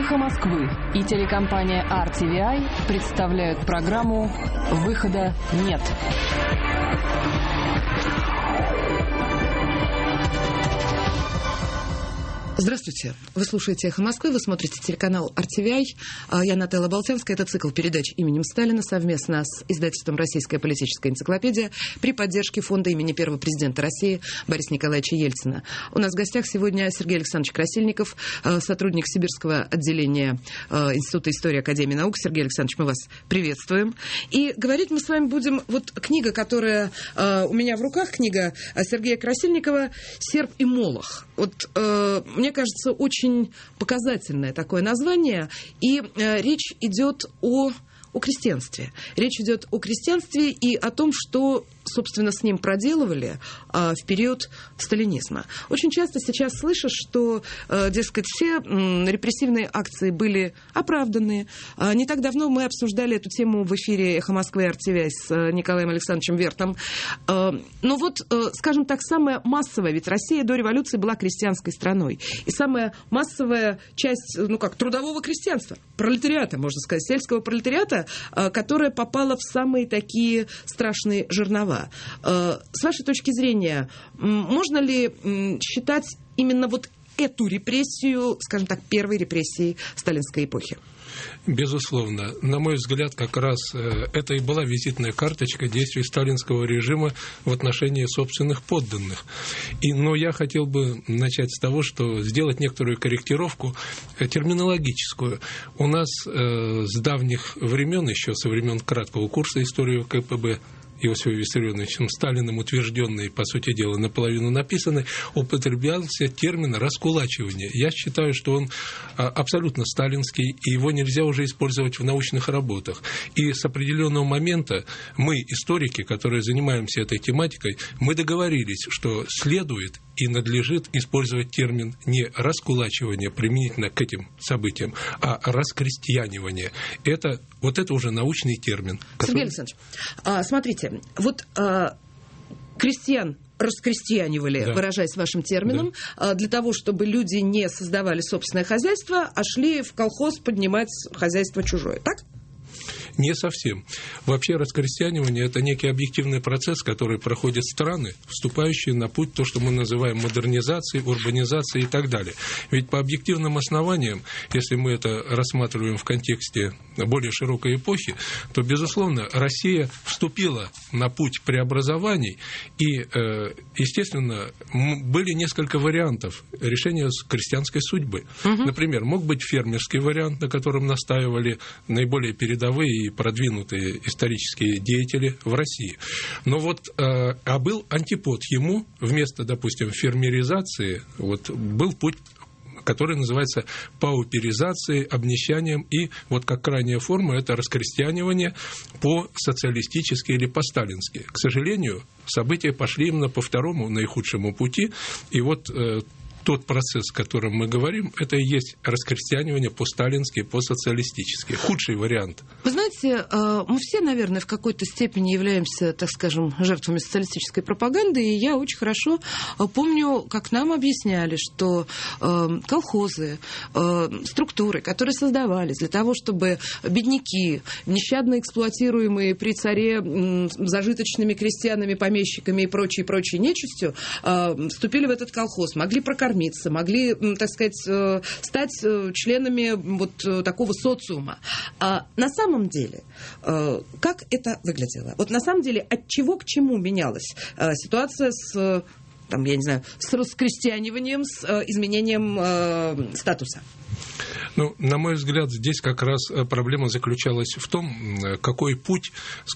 «Эхо Москвы» и телекомпания RTVI представляют программу «Выхода нет». Здравствуйте. Вы слушаете «Эхо Москвы», вы смотрите телеканал RTVI. Я Наталья Болтянская. Это цикл передач именем Сталина совместно с издательством «Российская политическая энциклопедия» при поддержке фонда имени первого президента России Бориса Николаевича Ельцина. У нас в гостях сегодня Сергей Александрович Красильников, сотрудник Сибирского отделения Института истории Академии наук. Сергей Александрович, мы вас приветствуем. И говорить мы с вами будем... Вот книга, которая у меня в руках, книга Сергея Красильникова «Серп и Молох». Вот мне кажется, очень показательное такое название, и речь идет о крестьянстве. Речь идет о крестьянстве и о том, что, собственно, с ним проделывали в период сталинизма. Очень часто сейчас слышишь, что, дескать, все репрессивные акции были оправданы. Не так давно мы обсуждали эту тему в эфире «Эхо Москвы» RTVI с Николаем Александровичем Вертом. Но вот, скажем так, самая массовая, ведь Россия до революции была крестьянской страной. И самая массовая часть, трудового крестьянства, пролетариата, можно сказать, сельского пролетариата, которая попала в самые такие страшные жернова. С вашей точки зрения, можно ли считать именно вот эту репрессию, скажем так, первой репрессией сталинской эпохи? Безусловно. На мой взгляд, как раз это и была визитная карточка действий сталинского режима в отношении собственных подданных. Но я хотел бы начать с того, что сделать некоторую корректировку терминологическую. У нас с давних времен, еще со времен краткого курса истории КПБ, Иосифом Виссарионовичем Сталиным утвержденный, по сути дела, наполовину написанный, употреблялся термин «раскулачивание». Я считаю, что он абсолютно сталинский, и его нельзя уже использовать в научных работах. И с определенного момента мы, историки, которые занимаемся этой тематикой, мы договорились, что следует и надлежит использовать термин не «раскулачивание» применительно к этим событиям, а «раскрестьянивание». Это уже научный термин. Сергей Александрович, смотрите, вот крестьян раскрестьянивали, да, выражаясь вашим термином, да, для того, чтобы люди не создавали собственное хозяйство, а шли в колхоз поднимать хозяйство чужое, так? Не совсем. Вообще раскрестьянивание – это некий объективный процесс, который проходят страны, вступающие на путь то, что мы называем модернизацией, урбанизацией и так далее. Ведь по объективным основаниям, если мы это рассматриваем в контексте более широкой эпохи, то, безусловно, Россия вступила на путь преобразований, и, естественно, были несколько вариантов решения крестьянской судьбы. Например, мог быть фермерский вариант, на котором настаивали наиболее передовые и продвинутые исторические деятели в России. Но был антипод ему, вместо, допустим, фермеризации, был путь, который называется пауперизацией, обнищанием, и как крайняя форма это раскрестьянивание по-социалистически или по-сталински. К сожалению, события пошли именно по второму наихудшему пути, и тот процесс, о котором мы говорим, это и есть раскрестьянивание по-сталински, по-социалистически. Худший вариант. Вы знаете, мы все, наверное, в какой-то степени являемся, так скажем, жертвами социалистической пропаганды, и я очень хорошо помню, как нам объясняли, что колхозы, структуры, которые создавались для того, чтобы бедняки, нещадно эксплуатируемые при царе зажиточными крестьянами, помещиками и прочей нечистью, вступили в этот колхоз, могли прокормиться, могли, так сказать, стать членами такого социума. А на самом деле, как это выглядело? На самом деле, от чего к чему менялась ситуация с раскрестьяниванием, с изменением статуса? На мой взгляд, здесь как раз проблема заключалась в том, какой путь,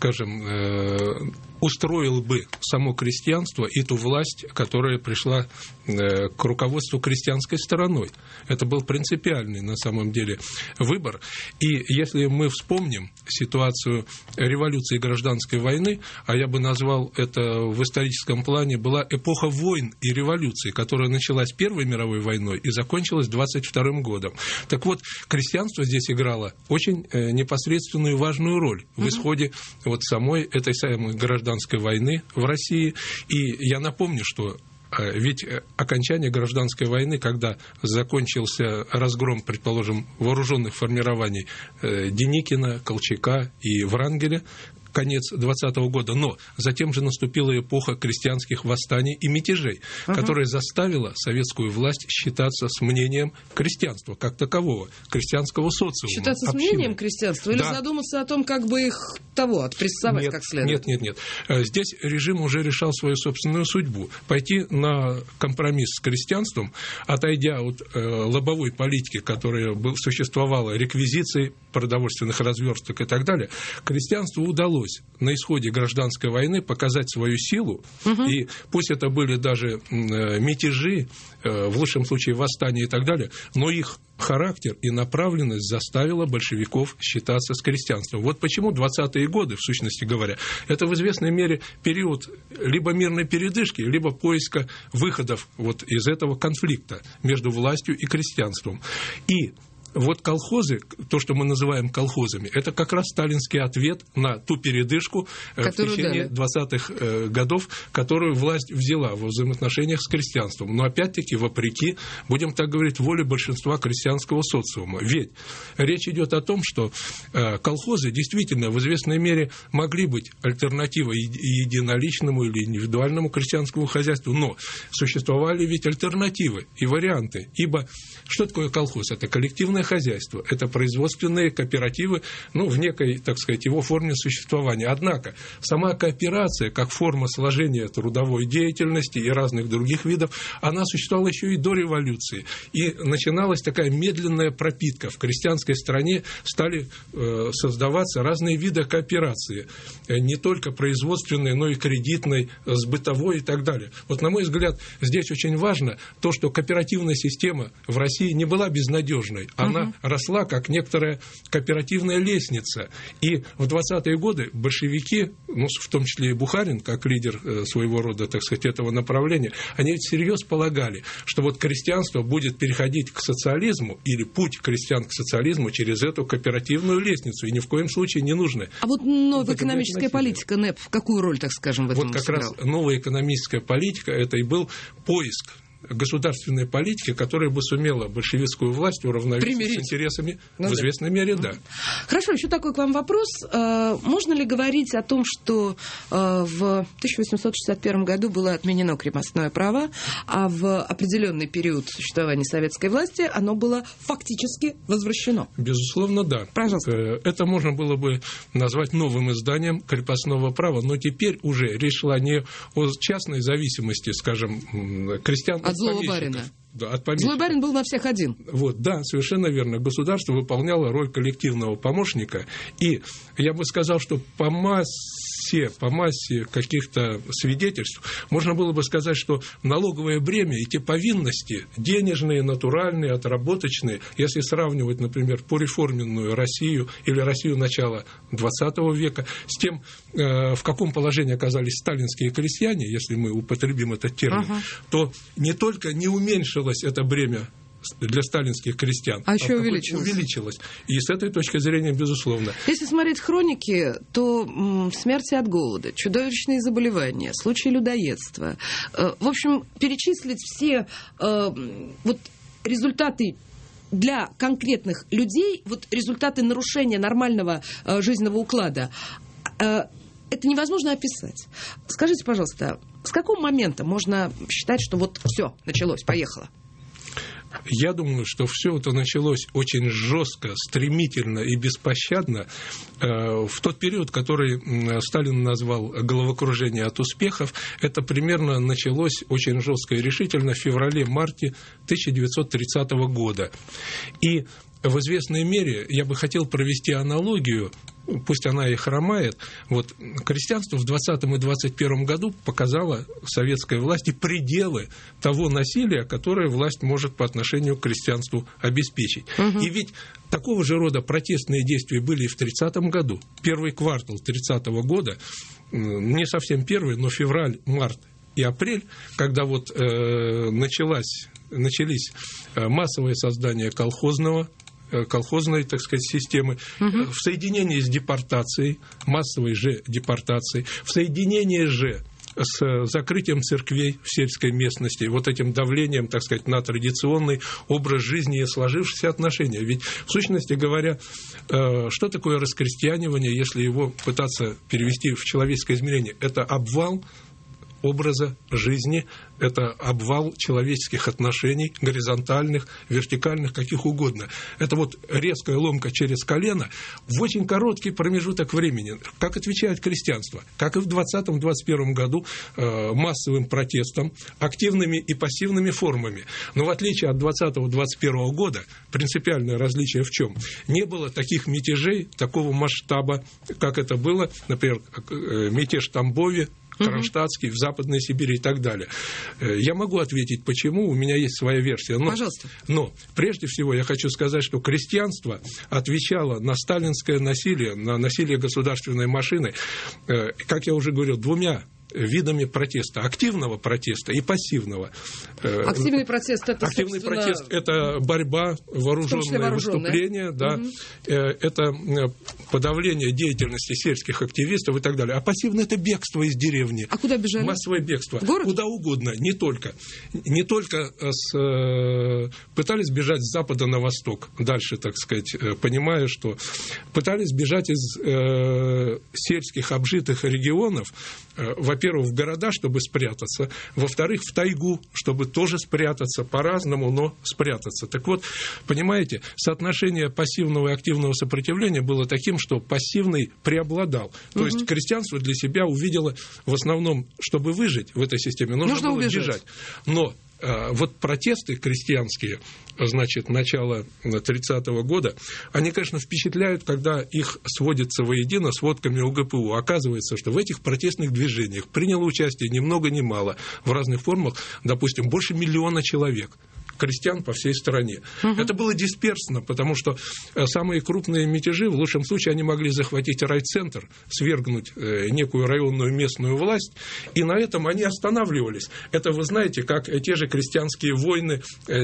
скажем, устроил бы само крестьянство и ту власть, которая пришла к руководству крестьянской стороной. Это был принципиальный, на самом деле, выбор. И если мы вспомним ситуацию революции и гражданской войны, а я бы назвал это в историческом плане, была эпоха войн и революций, которая началась Первой мировой войной и закончилась 22 годом. Так вот, крестьянство здесь играло очень непосредственную и важную роль в исходе самой этой самой гражданской войны в России. И я напомню, что Ведь окончание гражданской войны, когда закончился разгром, предположим, вооруженных формирований Деникина, Колчака и Врангеля, конец 20-го года, но затем же наступила эпоха крестьянских восстаний и мятежей, которая заставила советскую власть считаться с мнением крестьянства, как такового, крестьянского социума. Считаться общины. С мнением крестьянства или задуматься о том, как бы их отпрессовать как следует? Нет. Здесь режим уже решал свою собственную судьбу. Пойти на компромисс с крестьянством, отойдя от лобовой политики, которая существовала, реквизиции продовольственных разверсток и так далее, крестьянству удалось на исходе гражданской войны показать свою силу, и пусть это были даже мятежи, в лучшем случае восстания и так далее, но их характер и направленность заставила большевиков считаться с крестьянством. Вот почему 20-е годы, в сущности говоря, это в известной мере период либо мирной передышки, либо поиска выходов вот из этого конфликта между властью и крестьянством. И вот колхозы, то, что мы называем колхозами, это как раз сталинский ответ на ту передышку в течение 20-х годов, которую власть взяла во взаимоотношениях с крестьянством. Но опять-таки, вопреки, будем так говорить, воле большинства крестьянского социума. Ведь речь идет о том, что колхозы действительно в известной мере могли быть альтернативой единоличному или индивидуальному крестьянскому хозяйству, но существовали ведь альтернативы и варианты. Ибо что такое колхоз? Это коллективное хозяйство, это производственные кооперативы, в некой, так сказать, его форме существования. Однако сама кооперация, как форма сложения трудовой деятельности и разных других видов, она существовала еще и до революции. И начиналась такая медленная пропитка. В крестьянской стране стали создаваться разные виды кооперации, не только производственной, но и кредитной, сбытовой и так далее. Вот, на мой взгляд, здесь очень важно то, что кооперативная система в России не была безнадежной. Она росла как некоторая кооперативная лестница. И в 20-е годы большевики, в том числе и Бухарин, как лидер своего рода, так сказать, этого направления, они ведь всерьез полагали, что вот крестьянство будет переходить к социализму, или путь крестьян к социализму через эту кооперативную лестницу, и ни в коем случае не нужно. А вот новая экономическая политика НЭП в какую роль, так скажем, в этом Вот как сыграла? раз новая экономическая политика, это и был поиск государственной политики, которая бы сумела большевистскую власть уравновесить с интересами в известной мере, да. Хорошо, еще такой к вам вопрос. Можно ли говорить о том, что в 1861 году было отменено крепостное право, а в определенный период существования советской власти оно было фактически возвращено? Безусловно, да. Пожалуйста. Это можно было бы назвать новым изданием крепостного права, но теперь уже речь шла не о частной зависимости, скажем, крестьян от злого барина. Да, от помещика. Злой барин был на всех один. Вот, да, совершенно верно. Государство выполняло роль коллективного помощника. И я бы сказал, что по массе каких-то свидетельств можно было бы сказать, что налоговое бремя и те повинности, денежные, натуральные, отработочные, если сравнивать, например, пореформенную Россию или Россию начала XX века с тем, в каком положении оказались сталинские крестьяне, если мы употребим этот термин, то не только не уменьшилось это бремя для сталинских крестьян, а еще увеличилось. И с этой точки зрения, безусловно. Если смотреть хроники, то смерти от голода, чудовищные заболевания, случаи людоедства. В общем, перечислить все результаты для конкретных людей, результаты нарушения нормального жизненного уклада, это невозможно описать. Скажите, пожалуйста, с какого момента можно считать, что все, началось, поехало? Я думаю, что все это началось очень жестко, стремительно и беспощадно в тот период, который Сталин назвал головокружение от успехов. Это примерно началось очень жестко и решительно в феврале-марте 1930 года. И в известной мере я бы хотел провести аналогию, пусть она и хромает. Крестьянство в 20 и 21 году показало советской власти пределы того насилия, которое власть может по отношению к крестьянству обеспечить. И ведь такого же рода протестные действия были и в 30 году. Первый квартал 30 года, не совсем первый, но февраль, март и апрель, когда начались массовое создание колхозной, так сказать, системы, в соединении с депортацией, массовой же депортацией, в соединении же с закрытием церквей в сельской местности, вот этим давлением, так сказать, на традиционный образ жизни и сложившиеся отношения. Ведь, в сущности говоря, что такое раскрестьянивание, если его пытаться перевести в человеческое измерение? Это обвал образа жизни, это обвал человеческих отношений, горизонтальных, вертикальных, каких угодно. Это вот резкая ломка через колено в очень короткий промежуток времени. Как отвечает крестьянство? Как и в 2020-2021 году массовым протестом, активными и пассивными формами. Но в отличие от 2020-2021 года, принципиальное различие в чем? Не было таких мятежей, такого масштаба, как это было, например, мятеж в Тамбове, Кронштадтский, в Западной Сибири и так далее. Я могу ответить, почему, у меня есть своя версия. Пожалуйста. Но прежде всего я хочу сказать, что крестьянство отвечало на сталинское насилие, на насилие государственной машины, как я уже говорил, двумя видами протеста. Активного протеста и пассивного. Активный протест – это, активный протест – это борьба, вооруженное выступление, да, это подавление деятельности сельских активистов и так далее. А пассивное – это бегство из деревни. А куда бежали? Массовое бегство. В город? Куда угодно, не только. Пытались бежать с запада на восток. Дальше, так сказать, понимая, что пытались бежать из сельских обжитых регионов, во-первых, в города, чтобы спрятаться, во-вторых, в тайгу, чтобы тоже спрятаться, по-разному, но спрятаться. Так вот, понимаете, соотношение пассивного и активного сопротивления было таким, что пассивный преобладал. То есть крестьянство для себя увидело в основном, чтобы выжить в этой системе, нужно было бежать. Но вот протесты крестьянские, значит, начала 30-го года, они, конечно, впечатляют, когда их сводятся воедино сводками УГПУ. Оказывается, что в этих протестных движениях приняло участие ни много ни мало в разных формах, допустим, больше 1 миллиона человек. Крестьян по всей стране. Это было дисперсно, потому что самые крупные мятежи, в лучшем случае, они могли захватить райцентр, свергнуть некую районную местную власть, и на этом они останавливались. Это, вы знаете, как те же крестьянские войны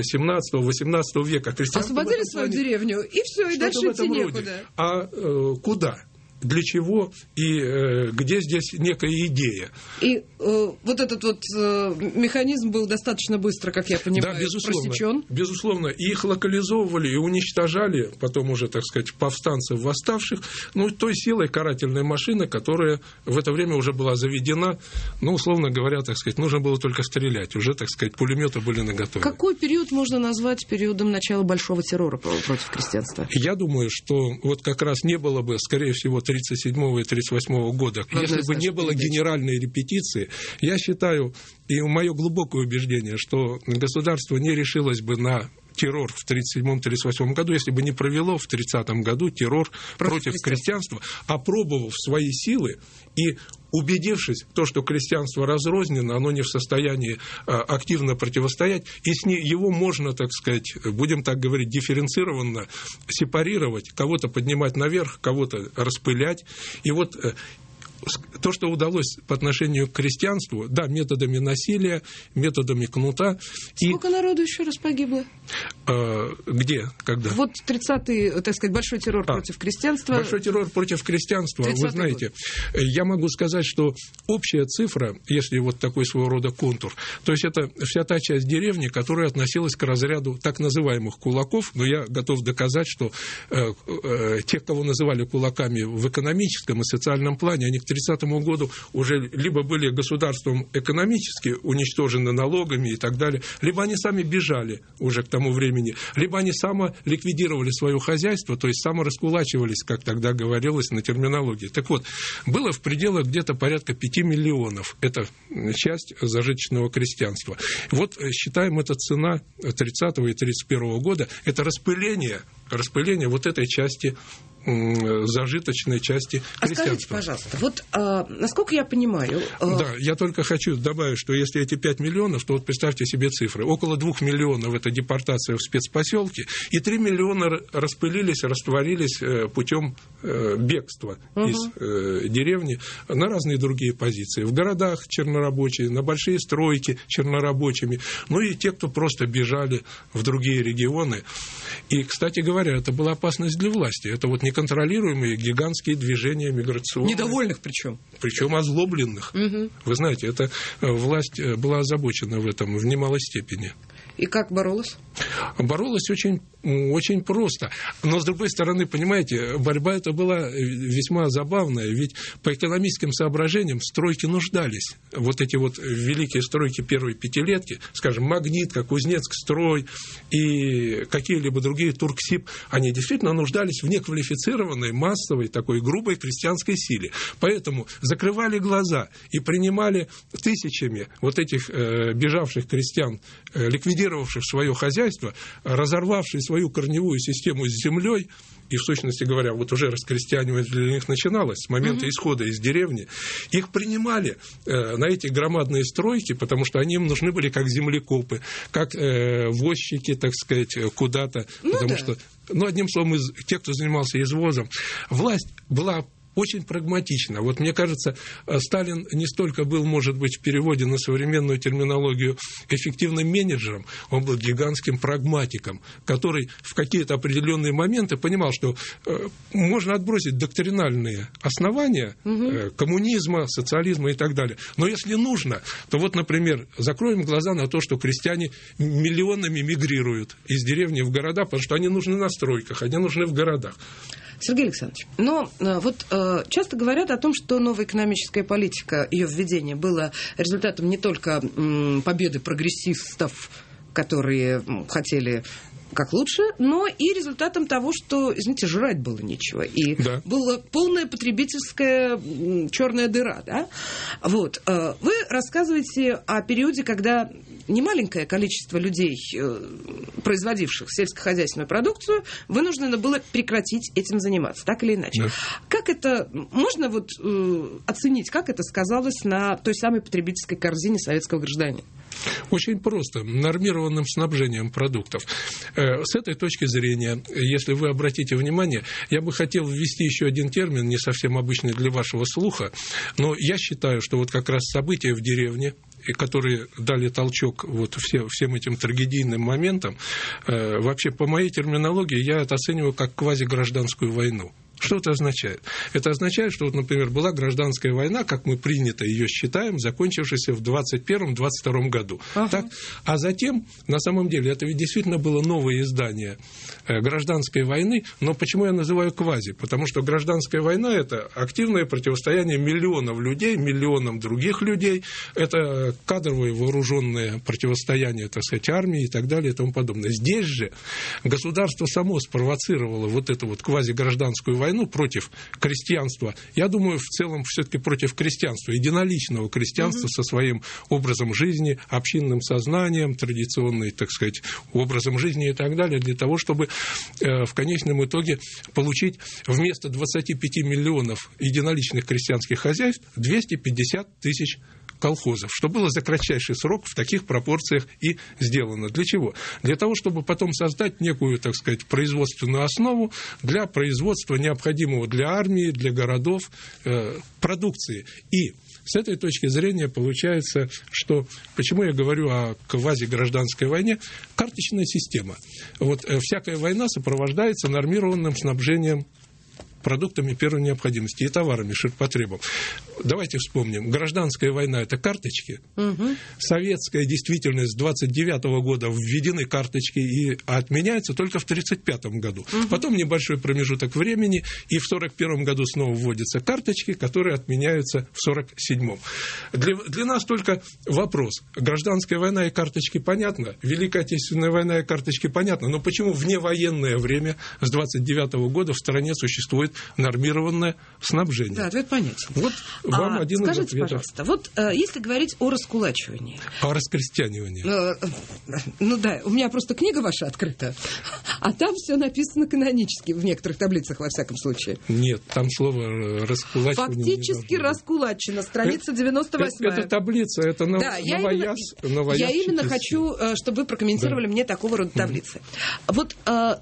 17-18 века. Освободили свою деревню, и все, и дальше идти некуда. А куда? Для чего и где здесь некая идея. И вот этот вот механизм был достаточно быстро, как я понимаю, просечен. Безусловно. И их локализовывали и уничтожали, потом уже, так сказать, повстанцев, восставших, той силой карательной машины, которая в это время уже была заведена, условно говоря, так сказать, нужно было только стрелять. Уже, так сказать, пулеметы были наготове. Какой период можно назвать периодом начала большого террора против крестьянства? Я думаю, что вот как раз не было бы, скорее всего, 1937 и 1938 года, если бы не было генеральной репетиции, я считаю, и мое глубокое убеждение, что государство не решилось бы на террор в 1937-1938 году, если бы не провело в 1930 году террор против крестьянства, опробовав свои силы и убедившись в том, что крестьянство разрознено, оно не в состоянии активно противостоять, и с его можно, так сказать, будем так говорить, дифференцированно сепарировать, кого-то поднимать наверх, кого-то распылять. И вот то, что удалось по отношению к крестьянству, да, методами насилия, методами кнута. Сколько народу еще раз погибло? Где? Когда? Вот 30-й, так сказать, большой террор против крестьянства. Большой террор против крестьянства, вы знаете, я могу сказать, что общая цифра, если вот такой своего рода контур, то есть это вся та часть деревни, которая относилась к разряду так называемых кулаков, но я готов доказать, что тех, кого называли кулаками в экономическом и социальном плане, они к 1930 году уже либо были государством экономически уничтожены налогами и так далее, либо они сами бежали уже к тому времени, либо они самоликвидировали свое хозяйство, то есть самораскулачивались, как тогда говорилось на терминологии. Так вот, было в пределах где-то порядка 5 миллионов. Это часть зажиточного крестьянства. Вот считаем, это цена 30-го и 31-го года, это распыление вот этой части, зажиточной части крестьянства. Скажите, пожалуйста, вот насколько я понимаю... Да, я только хочу добавить, что если эти 5 миллионов, то вот представьте себе цифры. Около 2 миллионов – это депортация в спецпоселке, и 3 миллиона распылились, растворились путем бегства из деревни на разные другие позиции. В городах чернорабочие, на большие стройки чернорабочими, и те, кто просто бежали в другие регионы. И, кстати говоря, это была опасность для власти. Это вот не неконтролируемые гигантские движения миграционные. Недовольных причем. Причем озлобленных. Угу. Вы знаете, эта власть была озабочена в этом в немалой степени. И как боролась? Боролась очень, очень просто. Но, с другой стороны, понимаете, борьба эта была весьма забавная. Ведь по экономическим соображениям стройки нуждались. Вот эти вот великие стройки первой пятилетки, скажем, Магнитка, Кузнецк-строй и какие-либо другие, Турксиб, они действительно нуждались в неквалифицированной, массовой, такой грубой крестьянской силе. Поэтому закрывали глаза и принимали тысячами вот этих бежавших крестьян, ликвидировавших свое хозяйство, разорвавших свою корневую систему с землей, и, в сущности говоря, вот уже раскрестьянивание для них начиналось с момента исхода из деревни, их принимали на эти громадные стройки, потому что они им нужны были как землекопы, как возчики, так сказать, куда-то, потому что, одним словом, те, кто занимался извозом, власть была очень прагматично. Вот мне кажется, Сталин не столько был, может быть, в переводе на современную терминологию эффективным менеджером, он был гигантским прагматиком, который в какие-то определенные моменты понимал, что можно отбросить доктринальные основания коммунизма, социализма и так далее. Но если нужно, то вот, например, закроем глаза на то, что крестьяне миллионами мигрируют из деревни в города, потому что они нужны на стройках, они нужны в городах. Сергей Александрович, но вот часто говорят о том, что новая экономическая политика, ее введение было результатом не только победы прогрессистов, которые хотели как лучше, но и результатом того, что, извините, жрать было нечего. И была полная потребительская черная дыра. Да? Вот. Вы рассказываете о периоде, когда немаленькое количество людей, производивших сельскохозяйственную продукцию, вынуждено было прекратить этим заниматься, так или иначе. Да. Как это, можно вот оценить, как это сказалось на той самой потребительской корзине советского гражданина? Очень просто. Нормированным снабжением продуктов. С этой точки зрения, если вы обратите внимание, я бы хотел ввести еще один термин, не совсем обычный для вашего слуха, но я считаю, что вот как раз события в деревне, которые дали толчок вот всем этим трагедийным моментам, вообще по моей терминологии я это оцениваю как квазигражданскую войну. Что это означает? Это означает, что, вот, например, была гражданская война, как мы принято ее считаем, закончившаяся в 1921-1922 году. Так? А затем, на самом деле, это ведь действительно было новое издание гражданской войны. Но почему я называю квази? Потому что гражданская война – это активное противостояние миллионов людей, миллионам других людей. Это кадровое вооруженное противостояние, так сказать, армии и так далее и тому подобное. Здесь же государство само спровоцировало вот эту вот квазигражданскую войну против крестьянства, я думаю, в целом все-таки против крестьянства, единоличного крестьянства со своим образом жизни, общинным сознанием, традиционным, так сказать, образом жизни и так далее, для того, чтобы в конечном итоге получить вместо 25 миллионов единоличных крестьянских хозяйств 250 тысяч колхозов, что было за кратчайший срок в таких пропорциях и сделано. Для чего? Для того, чтобы потом создать некую, так сказать, производственную основу для производства необходимого для армии, для городов продукции. И с этой точки зрения получается, что, почему я говорю о квазигражданской войне, карточная система. Вот всякая война сопровождается нормированным снабжением продуктами первой необходимости и товарами ширпотребом. Давайте вспомним. Гражданская война – это карточки. Советская действительность с 1929 года введены карточки и отменяются только в 1935 году. Потом небольшой промежуток времени, и в 1941 году снова вводятся карточки, которые отменяются в 1947. Для нас только вопрос. Гражданская война и карточки понятно, Великая Отечественная война и карточки понятно, но почему в невоенное время с 1929 года в стране существует нормированное снабжение? Да, ответ понятен. Вот вам один из ответов. Скажите, пожалуйста, вот если говорить о раскулачивании. О раскрестьянивании. Ну да, у меня просто книга ваша открыта, а там все написано канонически, в некоторых таблицах, во всяком случае. Нет, там слово раскулачивание. Фактически раскулачено, страница 98. Это таблица, это новояз. Я именно хочу, чтобы вы прокомментировали мне такого рода таблицы. Вот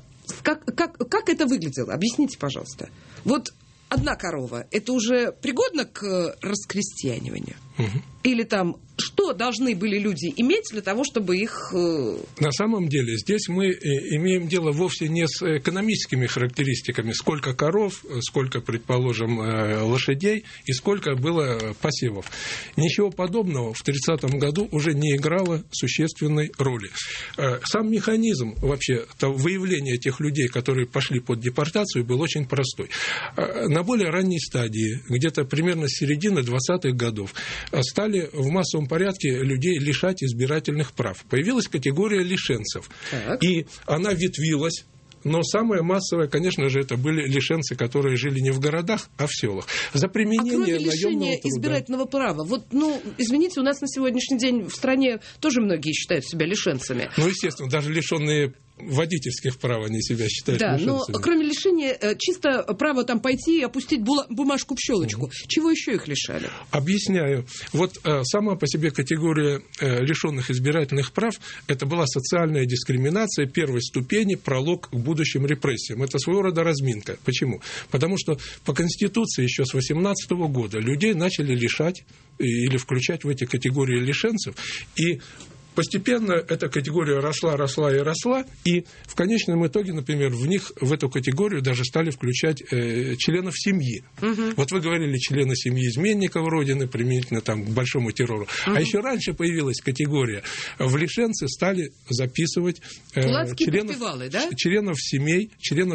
как это выглядело? Объясните, пожалуйста. Вот одна корова, это уже пригодно к раскрестьяниванию? Или там, что должны были люди иметь для того, чтобы их... На самом деле, здесь мы имеем дело вовсе не с экономическими характеристиками, сколько коров, сколько, предположим, лошадей и сколько было посевов. Ничего подобного в 30-м году уже не играло существенной роли. Сам механизм вообще выявления тех людей, которые пошли под депортацию, был очень простой. На более ранней стадии, где-то примерно с середины 20-х годов, стали в массовом порядке людей лишать избирательных прав. Появилась категория лишенцев. Так. И она ветвилась. Но самое массовое, конечно же, это были лишенцы, которые жили не в городах, а в селах. За применение кроме лишения избирательного права, вот, извините, у нас на сегодняшний день в стране тоже многие считают себя лишенцами. Естественно, даже лишенные водительских прав они себя считают лишенцами. Но кроме лишения, чисто право там пойти и опустить бумажку в щелочку. Чего еще их лишали? Объясняю. Вот сама по себе категория лишенных избирательных прав, это была социальная дискриминация первой ступени, пролог к будущим репрессиям. Это своего рода разминка. Почему? Потому что по Конституции еще с 18 года людей начали лишать или включать в эти категории лишенцев, и постепенно эта категория росла, и в конечном итоге, например, в эту категорию даже стали включать членов семьи. Вот вы говорили, члены семьи изменников Родины, применительно там, к большому террору. А еще раньше появилась категория. В лишенцы стали записывать членов семей.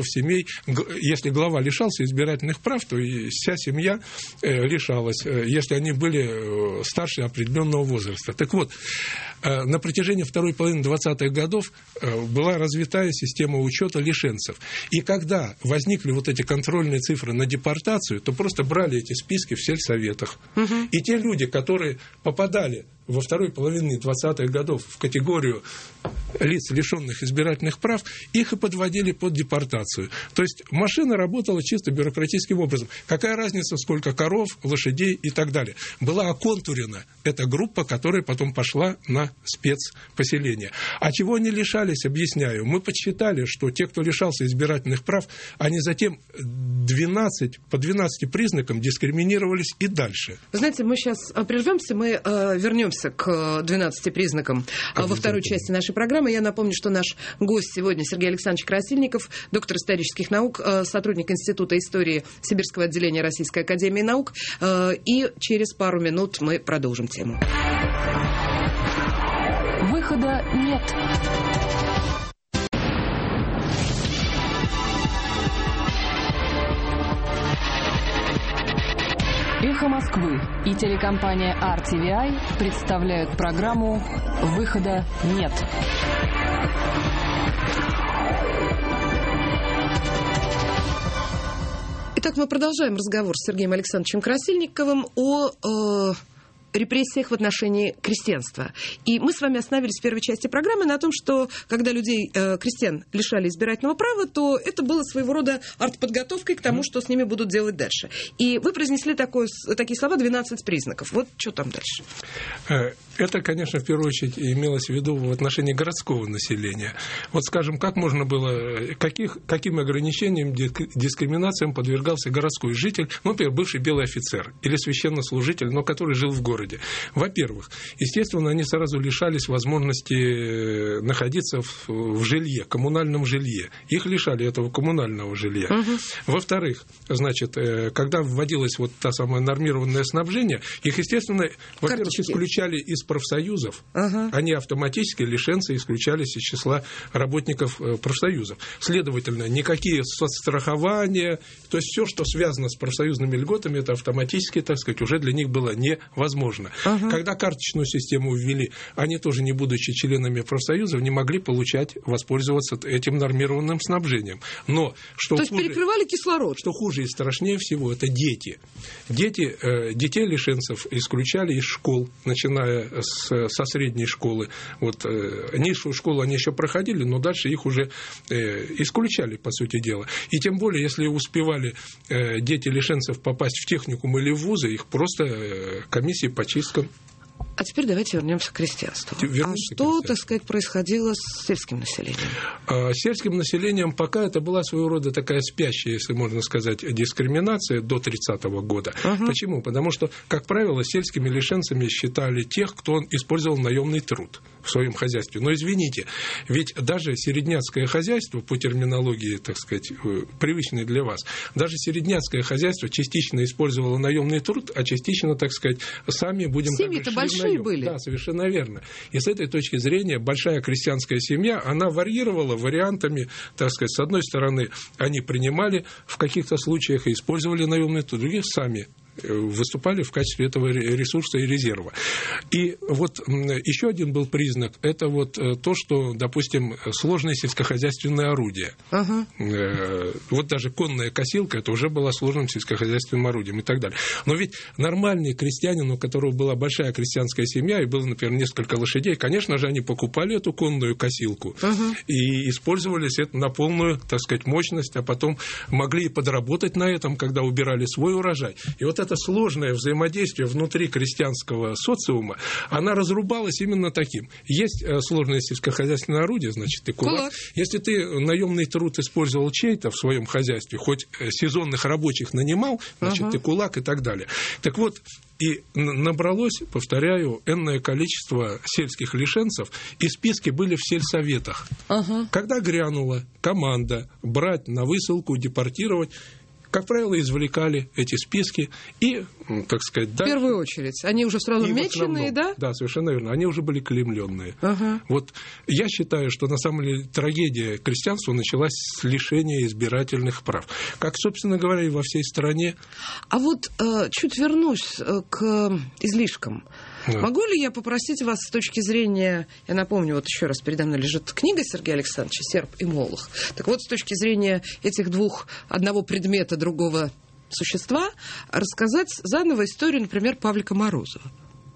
Если глава лишался избирательных прав, то и вся семья лишалась, если они были старше определенного возраста. Так вот, на протяжении второй половины 20-х годов была развитая система учета лишенцев. И когда возникли вот эти контрольные цифры на депортацию, то просто брали эти списки в сельсоветах. И те люди, которые попадали во второй половине 20-х годов в категорию лиц, лишенных избирательных прав, их и подводили под депортацию. То есть машина работала чисто бюрократическим образом. Какая разница, сколько коров, лошадей и так далее. Была оконтурена эта группа, которая потом пошла на спецпоселение. А чего они лишались, объясняю. Мы подсчитали, что те, кто лишался избирательных прав, они затем по 12 признакам дискриминировались и дальше. Вы знаете, мы сейчас прервемся, мы вернемся к 12 признакам во второй части нашей программы. Я напомню, что наш гость сегодня Сергей Александрович Красильников, доктор исторических наук, сотрудник Института истории Сибирского отделения Российской академии наук. И через пару минут мы продолжим тему. Выхода нет. «Эхо Москвы» и телекомпания RTVI представляют программу «Выхода нет». Итак, мы продолжаем разговор с Сергеем Александровичем Красильниковым о репрессиях в отношении крестьянства. И мы с вами остановились в первой части программы на том, что когда людей, крестьян, лишали избирательного права, то это было своего рода артподготовкой к тому, что с ними будут делать дальше. И вы произнесли такие слова 12 признаков. Вот что там дальше? Это, конечно, в первую очередь имелось в виду в отношении городского населения. Вот, скажем, как можно было, каким ограничениям, дискриминациям подвергался городской житель, например, бывший белый офицер или священнослужитель, но который жил в городе. Во-первых, естественно, они сразу лишались возможности находиться в жилье, коммунальном жилье. Их лишали этого коммунального жилья. Во-вторых, значит, когда вводилось вот та самая нормированное снабжение, их, естественно, во-первых, исключали из профсоюзов. Они автоматически, лишенцы, исключались из числа работников профсоюзов. Следовательно, никакие соцстрахования, то есть все, что связано с профсоюзными льготами, это автоматически, так сказать, уже для них было невозможно. Когда карточную систему ввели, они тоже, не будучи членами профсоюзов, не могли воспользоваться этим нормированным снабжением. Но что то есть перекрывали кислород. Что хуже и страшнее всего, это дети. Детей лишенцев исключали из школ, начиная со средней школы. Вот, низшую школу они еще проходили, но дальше их уже исключали, по сути дела. И тем более, если успевали дети лишенцев попасть в техникум или в вузы, их просто комиссии по чисткам А теперь давайте вернемся к крестьянству. Что, так сказать, происходило с сельским населением? С сельским населением пока это была своего рода такая спящая, если можно сказать, дискриминация до 30-го года. Почему? Потому что, как правило, сельскими лишенцами считали тех, кто использовал наемный труд в своем хозяйстве. Но извините, ведь даже середняцкое хозяйство, по терминологии, так сказать, привычной для вас, даже середняцкое хозяйство частично использовало наемный труд, а частично, так сказать, сами будем... Семьи-то большие были. Да, совершенно верно. И с этой точки зрения большая крестьянская семья, она варьировала вариантами, так сказать, с одной стороны, они принимали в каких-то случаях и использовали наемный труд, других сами выступали в качестве этого ресурса и резерва. И вот еще один был признак, это вот то, что, допустим, сложные сельскохозяйственные орудия. Вот даже конная косилка, это уже была сложным сельскохозяйственным орудием и так далее. Но ведь нормальный крестьянин, у которого была большая крестьянская семья и было, например, несколько лошадей, конечно же, они покупали эту конную косилку и использовались это на полную, так сказать, мощность, а потом могли и подработать на этом, когда убирали свой урожай. И вот это сложное взаимодействие внутри крестьянского социума, она разрубалась именно таким. Есть сложное сельскохозяйственное орудие, значит, ты кулак. Если ты наемный труд использовал чей-то в своем хозяйстве, хоть сезонных рабочих нанимал, значит, ты кулак и так далее. Так вот, и набралось, повторяю, энное количество сельских лишенцев, и списки были в сельсоветах. Когда грянула команда брать на высылку, депортировать, как правило, извлекали эти списки и, так сказать... В первую очередь. Они уже сразу меченые, да? Да, совершенно верно. Они уже были клеймленные. Вот я считаю, что на самом деле трагедия крестьянства началась с лишения избирательных прав. Как, собственно говоря, и во всей стране. А вот чуть вернусь к излишкам. Да. Могу ли я попросить вас с точки зрения, я напомню, вот еще раз передо мной лежит книга Сергея Александровича «Серп и молох». Так вот, с точки зрения этих двух, одного предмета, другого существа, рассказать заново историю, например, Павлика Морозова.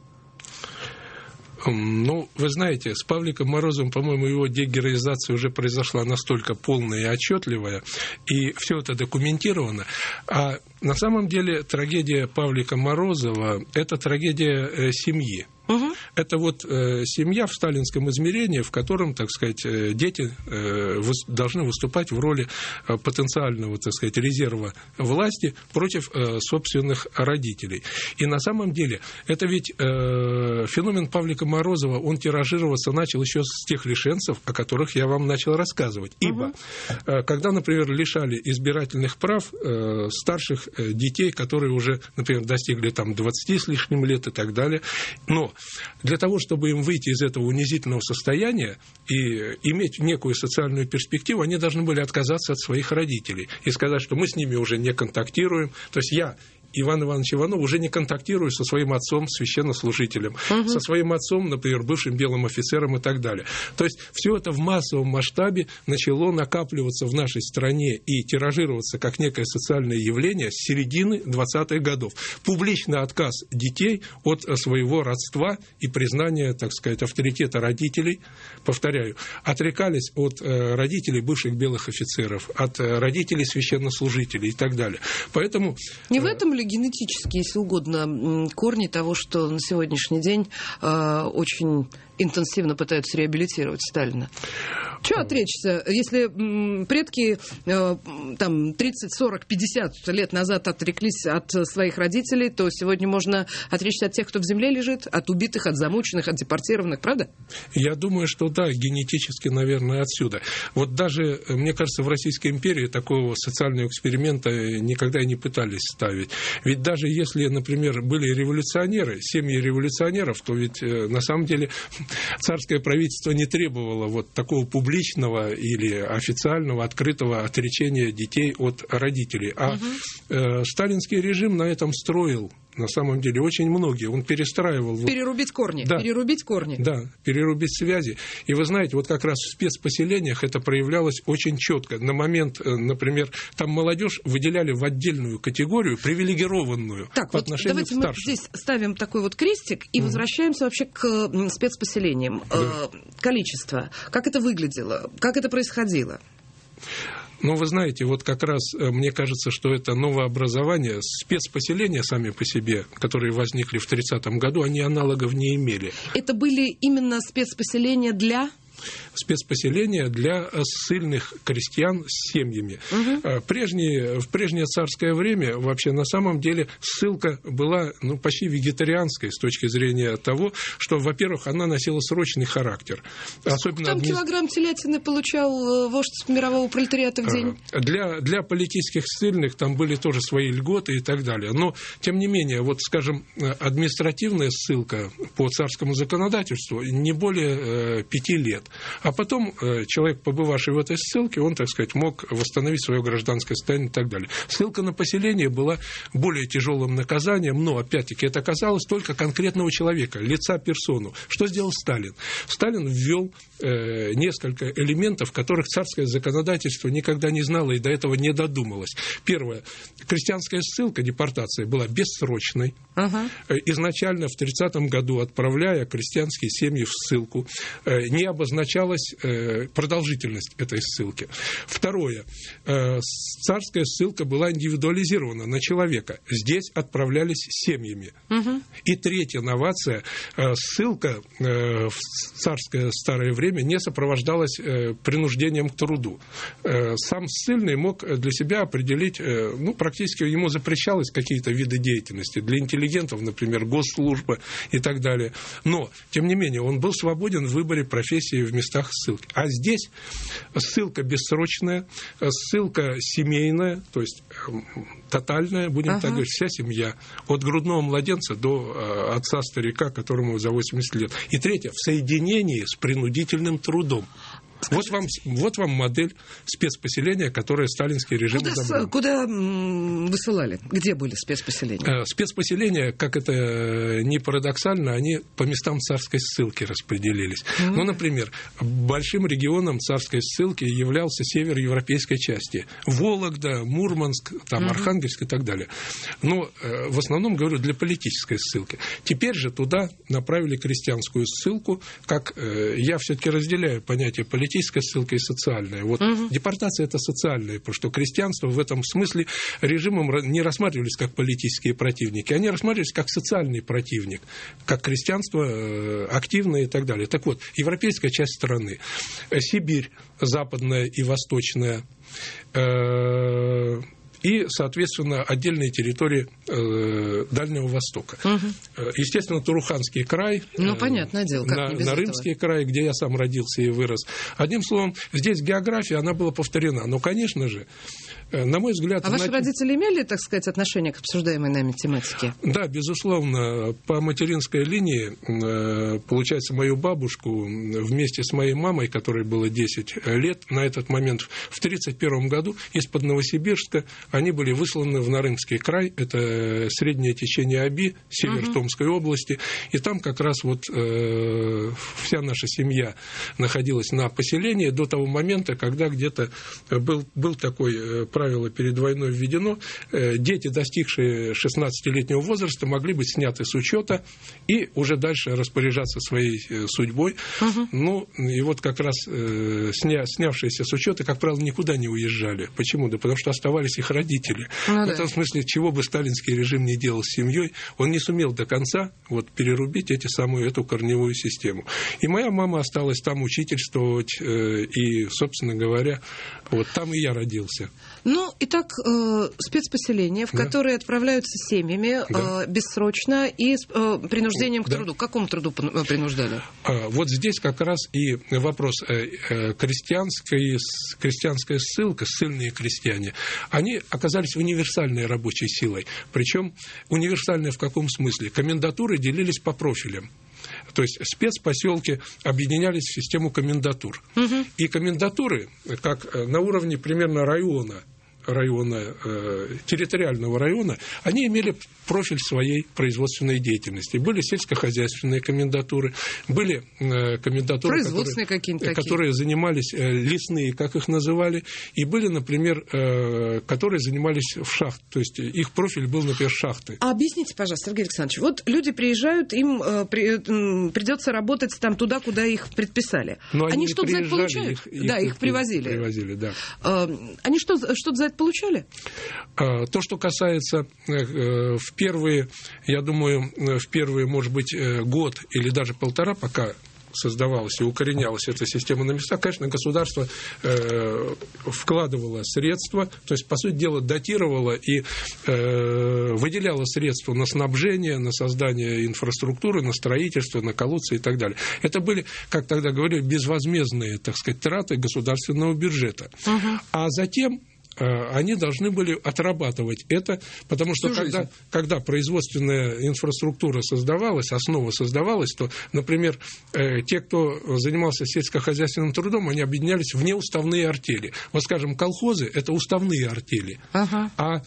Ну, вы знаете, с Павликом Морозовым, по-моему, его дегероизация уже произошла настолько полная и отчетливая, и все это документировано. А на самом деле трагедия Павлика Морозова – это трагедия семьи. Это вот семья в сталинском измерении, в котором, так сказать, дети должны выступать в роли потенциального, так сказать, резерва власти против собственных родителей. И на самом деле это ведь феномен Павлика Морозова, он тиражироваться начал еще с тех лишенцев, о которых я вам начал рассказывать. Ибо когда, например, лишали избирательных прав старших детей, которые уже, например, достигли там 20 с лишним лет и так далее, но для того, чтобы им выйти из этого унизительного состояния и иметь некую социальную перспективу, они должны были отказаться от своих родителей и сказать, что мы с ними уже не контактируем. То есть я, Иван Иванович Иванов, уже не контактирую со своим отцом, священнослужителем, со своим отцом, например, бывшим белым офицером и так далее. То есть все это в массовом масштабе начало накапливаться в нашей стране и тиражироваться как некое социальное явление с середины 20-х годов. Публичный отказ детей от своего родства и признания, так сказать, авторитета родителей, повторяю, отрекались от родителей бывших белых офицеров, от родителей священнослужителей и так далее. Поэтому... Не в этом ли генетически, если угодно, корни того, что на сегодняшний день очень интенсивно пытаются реабилитировать Сталина? Чего отречься, если предки там 30, 40, 50 лет назад отреклись от своих родителей, то сегодня можно отречься от тех, кто в земле лежит, от убитых, от замученных, от депортированных, правда? Я думаю, что да, генетически, наверное, отсюда. Вот даже, мне кажется, в Российской империи такого социального эксперимента никогда и не пытались ставить. Ведь даже если, например, были революционеры, семьи революционеров, то ведь на самом деле царское правительство не требовало вот такого публичного или официального открытого отречения детей от родителей. А сталинский режим на этом строил. На самом деле, очень многие. Он перестраивал... Перерубить корни. Да, перерубить корни. Да, перерубить связи. И вы знаете, вот как раз в спецпоселениях это проявлялось очень четко. На момент, например, там молодежь выделяли в отдельную категорию, привилегированную так, по вот отношению к старшим. Давайте мы здесь ставим такой вот крестик и возвращаемся вообще к спецпоселениям. Количество. Как это выглядело? Как это происходило? Ну, вы знаете, вот как раз мне кажется, что это новообразование, спецпоселения сами по себе, которые возникли в 30-м году, они аналогов не имели. Это были именно спецпоселения для... Спецпоселения для ссыльных крестьян с семьями. В прежнее царское время вообще на самом деле ссылка была почти вегетарианской с точки зрения того, что, во-первых, она носила срочный характер. Особенно там килограмм телятины получал вождь мирового пролетариата в день? Для политических ссыльных там были тоже свои льготы и так далее. Но, тем не менее, вот, скажем, административная ссылка по царскому законодательству не более 5 лет. А потом человек, побывавший в этой ссылке, он, так сказать, мог восстановить свое гражданское состояние и так далее. Ссылка на поселение была более тяжелым наказанием, но, опять-таки, это касалось только конкретного человека, лица, персону. Что сделал Сталин? Сталин ввел несколько элементов, которых царское законодательство никогда не знало и до этого не додумалось. Первое. Крестьянская ссылка, депортация, была бессрочной. Изначально в 30-м году, отправляя крестьянские семьи в ссылку, не обозначалась продолжительность этой ссылки. Второе. Царская ссылка была индивидуализирована на человека. Здесь отправлялись семьями. И третья новация. Ссылка в царское старое время не сопровождалась принуждением к труду. Сам ссыльный мог для себя определить, практически ему запрещалось какие-то виды деятельности. Для интеллигентов, например, госслужба и так далее. Но, тем не менее, он был свободен в выборе профессии в местах ссылки. А здесь ссылка бессрочная, ссылка семейная, то есть тотальная, будем так говорить, вся семья, от грудного младенца до отца-старика, которому за 80 лет. И третье, в соединении с принудительным трудом. Вот вам модель спецпоселения, которое сталинский режим изобрел. Куда высылали? Где были спецпоселения? Спецпоселения, как это ни парадоксально, они по местам царской ссылки распределились. Например, большим регионом царской ссылки являлся север европейской части. Вологда, Мурманск, Архангельск и так далее. Но в основном, говорю, для политической ссылки. Теперь же туда направили крестьянскую ссылку, как я все-таки разделяю понятие политической ссылка и социальная. Депортация – это социальная, потому что крестьянство в этом смысле режимом не рассматривались как политические противники, они рассматривались как социальный противник, как крестьянство активное и так далее. Так вот, европейская часть страны, Сибирь, западная и восточная, и, соответственно, отдельные территории Дальнего Востока. Естественно, Туруханский край, понятное дело, Нарымский край, где я сам родился и вырос. Одним словом, здесь география, она была повторена. Но, конечно же, на мой взгляд... А ваши родители имели, так сказать, отношение к обсуждаемой нами тематике? Да, безусловно. По материнской линии, получается, мою бабушку вместе с моей мамой, которой было 10 лет, на этот момент в 1931 году из-под Новосибирска они были высланы в Нарымский край, это среднее течение Оби, север Томской области, и там как раз вся наша семья находилась на поселении до того момента, когда где-то был такое правило перед войной введено, дети, достигшие 16-летнего возраста, могли быть сняты с учета и уже дальше распоряжаться своей судьбой. И вот как раз снявшиеся с учета, как правило, никуда не уезжали. Почему? Да потому что оставались их родители. В этом смысле, чего бы сталинский режим не делал с семьей, он не сумел до конца перерубить эту корневую систему. И моя мама осталась там учительствовать, и, собственно говоря, там и я родился. Итак, спецпоселения, в которые отправляются семьями бессрочно и с принуждением к труду. К какому труду принуждали? Вот здесь как раз и вопрос. Крестьянская ссылка, ссыльные крестьяне, они оказались универсальной рабочей силой. Причем универсальной в каком смысле? Комендатуры делились по профилям. То есть спецпоселки объединялись в систему комендатур. И комендатуры, как на уровне примерно района, района, территориального района, они имели профиль своей производственной деятельности. Были сельскохозяйственные комендатуры, были комендатуры, которые занимались лесные, как их называли, и были, например, которые занимались в шахт, то есть их профиль был, например, шахты. А объясните, пожалуйста, Сергей Александрович, вот люди приезжают, им придется работать там туда, куда их предписали. Но они что-то за это получают? Их привозили. Да. Они что-то за это получали? То, что касается в первые, может быть, год или даже полтора, пока создавалась и укоренялась эта система на местах, конечно, государство вкладывало средства, то есть, по сути дела, датировало и выделяло средства на снабжение, на создание инфраструктуры, на строительство, на колодцы и так далее. Это были, как тогда говорили, безвозмездные, так сказать, траты государственного бюджета. А затем они должны были отрабатывать это, потому что когда производственная инфраструктура создавалась, основа создавалась, то, например, те, кто занимался сельскохозяйственным трудом, они объединялись в неуставные артели. Вот, скажем, колхозы – это уставные артели, а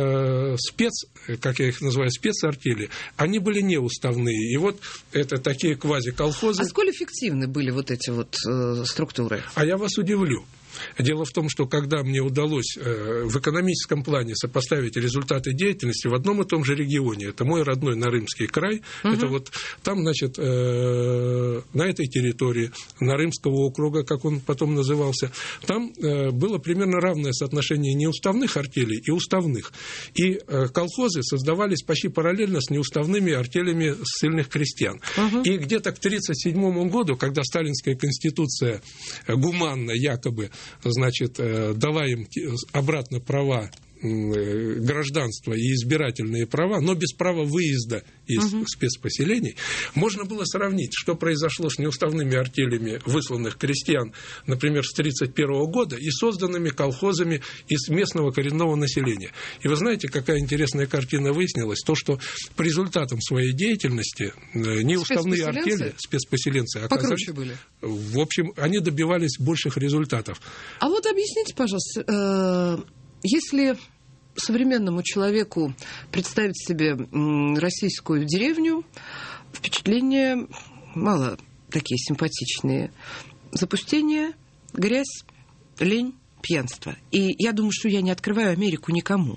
как я их называю, спецартели, они были неуставные. И вот это такие квазиколхозы. А сколь эффективны были вот эти вот структуры? А я вас удивлю. Дело в том, что когда мне удалось в экономическом плане сопоставить результаты деятельности в одном и том же регионе, это мой родной Нарымский край, это вот там, значит, на этой территории Нарымского округа, как он потом назывался, там было примерно равное соотношение неуставных артелей и уставных. И колхозы создавались почти параллельно с неуставными артелями ссыльных крестьян. И где-то к 1937 году, когда сталинская конституция гуманно якобы, значит, дала им обратно права гражданства и избирательные права, но без права выезда из спецпоселений, можно было сравнить, что произошло с неуставными артелями высланных крестьян, например, с 1931 года и созданными колхозами из местного коренного населения. И вы знаете, какая интересная картина выяснилась? То, что по результатам своей деятельности неуставные артели, спецпоселенцы, оказались, были. В общем, они добивались больших результатов. А вот объясните, пожалуйста, если современному человеку представить себе российскую деревню, впечатления мало такие симпатичные. Запустение, грязь, лень, пьянство. И я думаю, что я не открываю Америку никому.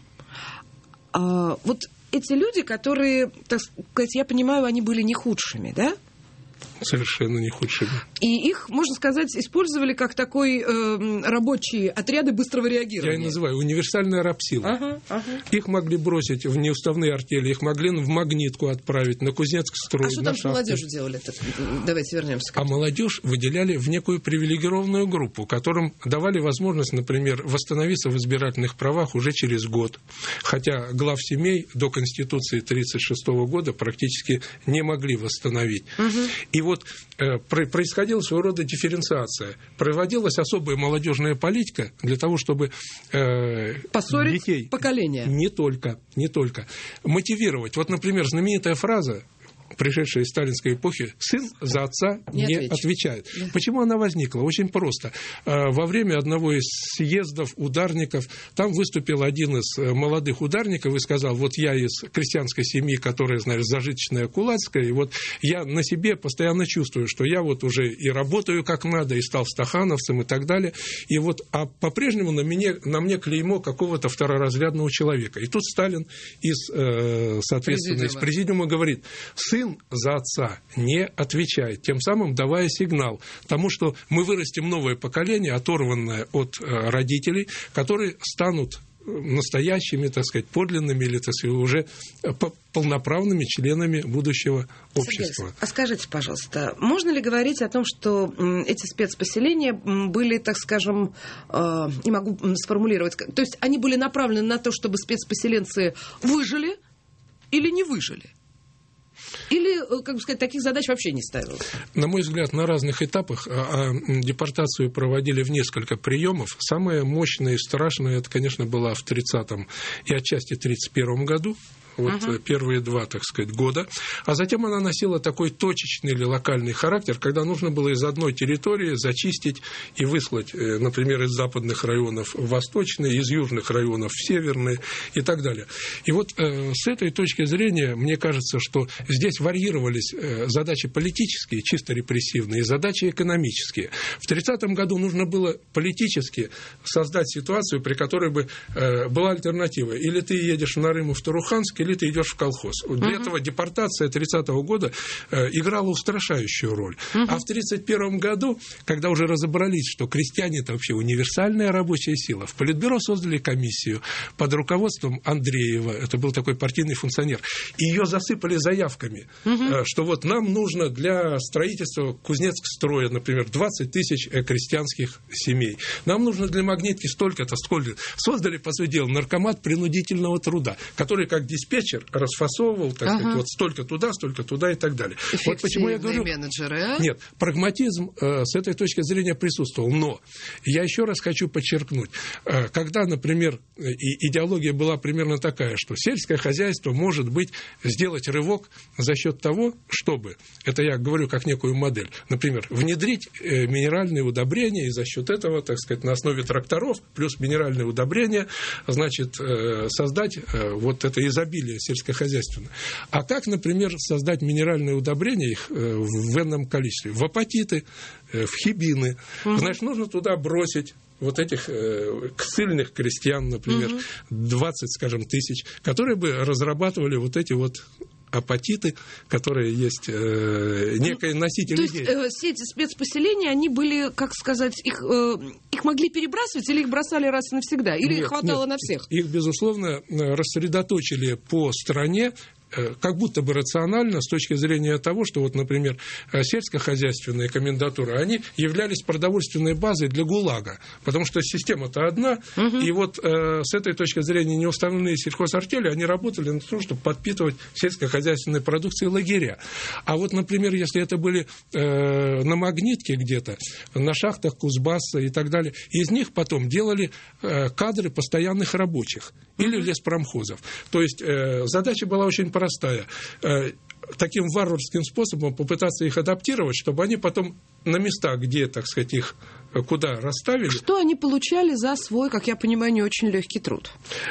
Вот эти люди, которые, так сказать, я понимаю, они были не худшими, да? Совершенно не худшими. И их, можно сказать, использовали как такой рабочие отряды быстрого реагирования. Я и называю универсальная рабсила. Их могли бросить в неуставные артели, их могли в Магнитку отправить, на Кузнецк-строй. А что там с молодежью делали? Давайте вернемся к этому. А молодежь выделяли в некую привилегированную группу, которым давали возможность, например, восстановиться в избирательных правах уже через год. Хотя глав семей до Конституции 1936 года практически не могли восстановить. И вот происходила своего рода дифференциация. Проводилась особая молодежная политика для того, чтобы поссорить детей, поколения. Не только. Мотивировать. Вот, например, знаменитая фраза, пришедшая из сталинской эпохи, сын за отца не отвечает. Да. Почему она возникла? Очень просто. Во время одного из съездов ударников там выступил один из молодых ударников и сказал: вот я из крестьянской семьи, которая, знаешь, зажиточная, кулацкая, и вот я на себе постоянно чувствую, что я вот уже и работаю как надо, и стал стахановцем и так далее, и вот, а по-прежнему на мне клеймо какого-то второразрядного человека. И тут Сталин соответственно, из президиума говорит: сын за отца не отвечает, тем самым давая сигнал тому, что мы вырастим новое поколение, оторванное от родителей, которые станут настоящими, так сказать, подлинными или, так сказать, уже полноправными членами будущего общества. А скажите, пожалуйста, можно ли говорить о том, что эти спецпоселения были, так скажем, не могу сформулировать, то есть они были направлены на то, чтобы спецпоселенцы выжили или не выжили? Или, как бы сказать, таких задач вообще не ставилось? На мой взгляд, на разных этапах депортацию проводили в несколько приемов. Самое мощное и страшное, это, конечно, было в 30-м и отчасти 31-м году, первые 2, так сказать, года, а затем она носила такой точечный или локальный характер, когда нужно было из одной территории зачистить и выслать, например, из западных районов в восточные, из южных районов в северные и так далее. И вот с этой точки зрения, мне кажется, что здесь варьировались задачи политические, чисто репрессивные, и задачи экономические. В 30-м году нужно было политически создать ситуацию, при которой бы была альтернатива. Или ты едешь в Нарыму, в Туруханск, или ты идешь в колхоз. Для этого депортация 30-го года играла устрашающую роль. А в 31-м году, когда уже разобрались, что крестьяне – это вообще универсальная рабочая сила, в Политбюро создали комиссию под руководством Андреева, это был такой партийный функционер, и ее засыпали заявками, что вот нам нужно для строительства Кузнецкстроя, например, 20 тысяч крестьянских семей. Нам нужно для Магнитки столько-то, сколько. Создали, по сути дела, наркомат принудительного труда, который как диспетчер расфасовывал, так сказать, вот столько туда и так далее. Вот почему я говорю... менеджеры, а? Нет, прагматизм с этой точки зрения присутствовал. Но я еще раз хочу подчеркнуть, когда, например, идеология была примерно такая, что сельское хозяйство может быть сделать рывок за счет того, чтобы, это я говорю как некую модель, например, внедрить минеральные удобрения и за счет этого, так сказать, на основе тракторов плюс минеральные удобрения, значит, создать вот это изобилие сельскохозяйственное. А как, например, создать минеральные удобрения их в энном количестве? В апатиты, в хибины. Значит, нужно туда бросить вот этих ссыльных крестьян, например, 20, скажем, тысяч, которые бы разрабатывали вот эти вот апатиты, которые есть некий носитель идеи. То есть все эти спецпоселения, они были, как сказать, их могли перебрасывать или их бросали раз и навсегда? Или их хватало на всех? Их, безусловно, рассредоточили по стране, как будто бы рационально с точки зрения того, что, вот, например, сельскохозяйственные комендатуры, они являлись продовольственной базой для ГУЛАГа, потому что система-то одна, и вот с этой точки зрения неуставные сельхозартели, они работали на то, чтобы подпитывать сельскохозяйственной продукцией лагеря. А вот, например, если это были на Магнитке где-то, на шахтах Кузбасса и так далее, из них потом делали кадры постоянных рабочих или леспромхозов. То есть задача была очень простая. Таким варварским способом попытаться их адаптировать, чтобы они потом на местах, где, так сказать, их куда расставили. Что они получали за свой, как я понимаю, не очень легкий труд?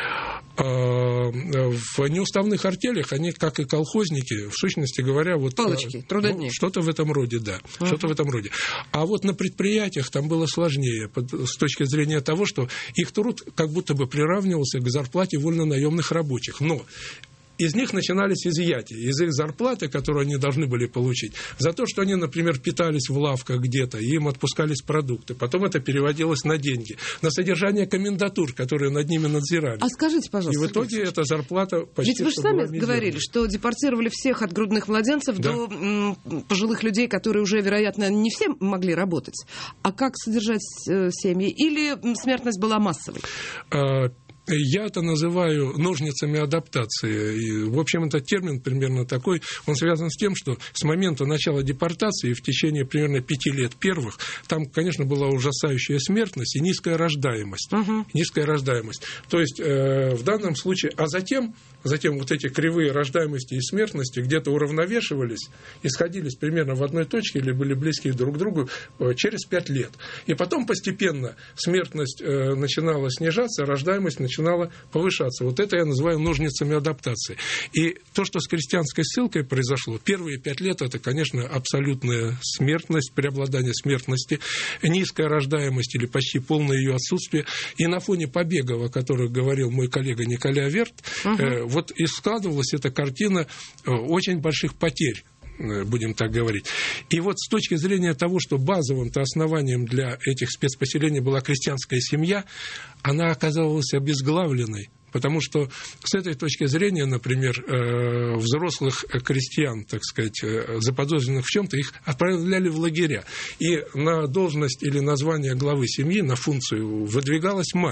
В неуставных артелях они, как и колхозники, в сущности говоря, вот палочки, трудодни. Что-то в этом роде, да. Что-то в этом роде. А вот на предприятиях там было сложнее с точки зрения того, что их труд как будто бы приравнивался к зарплате вольнонаемных рабочих. Но из них начинались изъятия, из их зарплаты, которую они должны были получить, за то, что они, например, питались в лавках где-то, и им отпускались продукты. Потом это переводилось на деньги, на содержание комендатур, которые над ними надзирали. А скажите, пожалуйста. И в итоге эта зарплата почти ведь вы же сами говорили, что депортировали всех от грудных младенцев до пожилых людей, которые уже, вероятно, не все могли работать. А как содержать семьи? Или смертность была массовой? Я это называю ножницами адаптации. И, в общем, этот термин примерно такой. Он связан с тем, что с момента начала депортации в течение примерно 5 лет первых там, конечно, была ужасающая смертность и низкая рождаемость. Низкая рождаемость. То есть, в данном случае... А затем вот эти кривые рождаемости и смертности где-то уравновешивались и сходились примерно в одной точке или были близки друг к другу через 5 лет. И потом постепенно смертность начинала снижаться, рождаемость начинала повышаться. Вот это я называю ножницами адаптации. И то, что с крестьянской ссылкой произошло, первые 5 лет это, конечно, абсолютная смертность, преобладание смертности, низкая рождаемость или почти полное ее отсутствие. И на фоне побегов, о которых говорил мой коллега Николя Верт, вот и складывалась эта картина очень больших потерь, будем так говорить. И вот с точки зрения того, что базовым-то основанием для этих спецпоселений была крестьянская семья, она оказалась обезглавленной. Потому что с этой точки зрения, например, взрослых крестьян, так сказать, заподозренных в чем-то, их отправляли в лагеря. И на должность или на звание главы семьи, на функцию выдвигалась мать.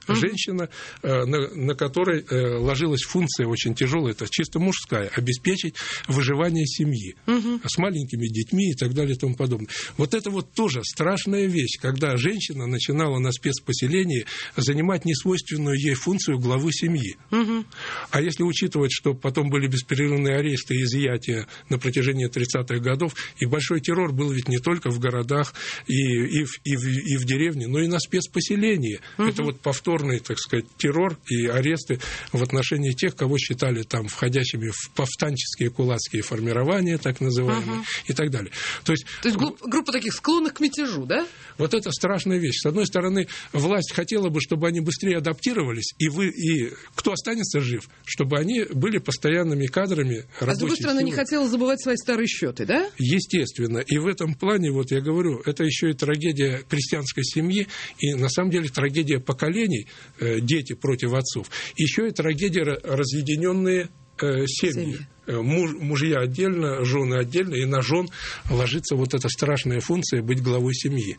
Женщина, на которой ложилась функция очень тяжелая, это чисто мужская, обеспечить выживание семьи с маленькими детьми и так далее и тому подобное. Вот это вот тоже страшная вещь, когда женщина начинала на спецпоселении занимать несвойственную ей функцию главы семьи. А если учитывать, что потом были беспрерывные аресты и изъятия на протяжении 30-х годов, и большой террор был ведь не только в городах и в деревне, но и на спецпоселении. Это вот повторный, так сказать, террор и аресты в отношении тех, кого считали там входящими в повстанческие кулацкие формирования, так называемые, и так далее. То есть группа таких склонных к мятежу, да? Вот это страшная вещь. С одной стороны, власть хотела бы, чтобы они быстрее адаптировались, и кто останется жив, чтобы они были постоянными кадрами рабочей силы. А с другой стороны, не хотела забывать свои старые счеты, да? Естественно. И в этом плане, вот я говорю, это еще и трагедия крестьянской семьи, и на самом деле трагедия поколений, дети против отцов. Еще и трагедия разъединенные семьи. Мужья отдельно, жены отдельно, и на жен ложится вот эта страшная функция быть главой семьи.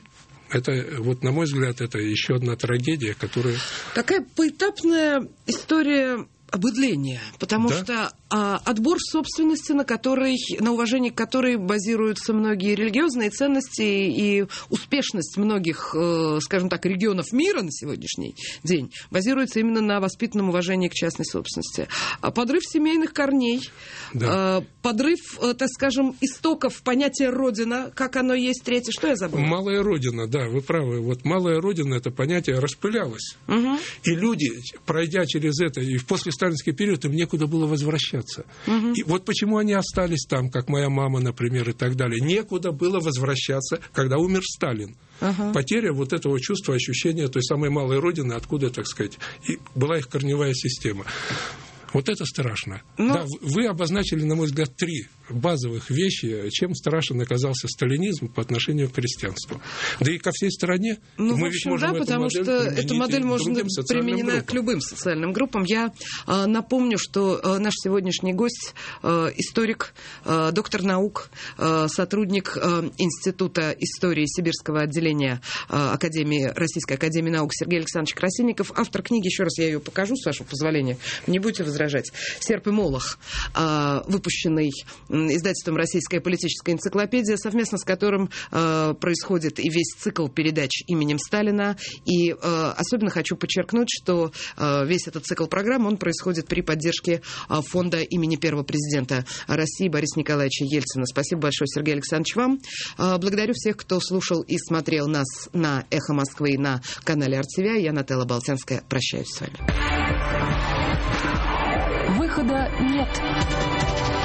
Это, вот, на мой взгляд, это еще одна трагедия, которая... Такая поэтапная история обыдления, потому что отбор собственности, на уважении к которой базируются многие религиозные ценности и успешность многих, скажем так, регионов мира на сегодняшний день, базируется именно на воспитанном уважении к частной собственности. Подрыв семейных корней, подрыв, так скажем, истоков понятия «родина», как оно есть, третье, что я забыла? Малая родина, да, вы правы. Вот малая родина, это понятие распылялось. И люди, пройдя через это, и в послесталинский период, им некуда было возвращаться. И вот почему они остались там, как моя мама, например, и так далее. Некуда было возвращаться, когда умер Сталин. Потеря вот этого чувства, ощущения той самой малой родины, откуда, так сказать, и была их корневая система. Вот это страшно. Да, вы обозначили, на мой взгляд, 3 базовых вещи, чем страшен оказался сталинизм по отношению к крестьянству. Да и ко всей стране. Мы ведь можем потому что эта модель может быть применена к любым социальным группам. Я напомню, что наш сегодняшний гость историк, доктор наук, сотрудник Института истории Сибирского отделения Российской академии наук Сергей Александрович Красильников, автор книги, еще раз я ее покажу, с вашего позволения, не будете возражать, «Серп и молох», выпущенный издательством «Российская политическая энциклопедия», совместно с которым происходит и весь цикл передач именем Сталина. И особенно хочу подчеркнуть, что весь этот цикл программ, он происходит при поддержке фонда имени первого президента России Бориса Николаевича Ельцина. Спасибо большое, Сергей Александрович, вам. Благодарю всех, кто слушал и смотрел нас на «Эхо Москвы» и на канале RTVI. Я, Нателла Болтянская, прощаюсь с вами. Выхода нет.